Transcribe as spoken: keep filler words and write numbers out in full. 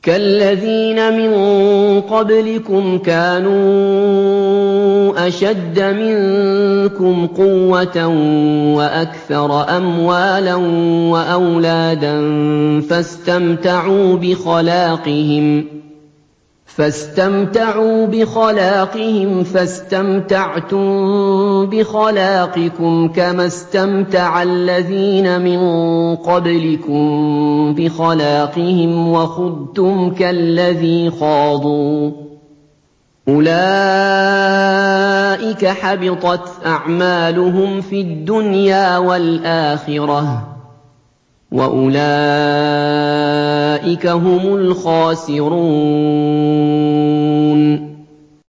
كَالَّذِينَ مِن قَبْلِكُمْ كَانُوا أَشَدَّ مِنكُمْ قُوَّةً وَأَكْثَرَ أَمْوَالًا وَأَوْلَادًا فَاسْتَمْتَعُوا بِخَلَاقِهِمْ فَاسْتَمْتَعْتُم بِخَلَاقِكُمْ كَمَا اسْتَمْتَعَ الَّذِينَ مِن قَبْلِكُم بِخَلَاقِهِمْ وَخُضْتُمْ كَالَّذِي خَاضُوا ۚ أُولَٰئِكَ حَبِطَتْ أَعْمَالُهُمْ فِي الدُّنْيَا وَالْآخِرَةِ ۖ وَأُولَٰئِكَ هُمُ الْخَاسِرُونَ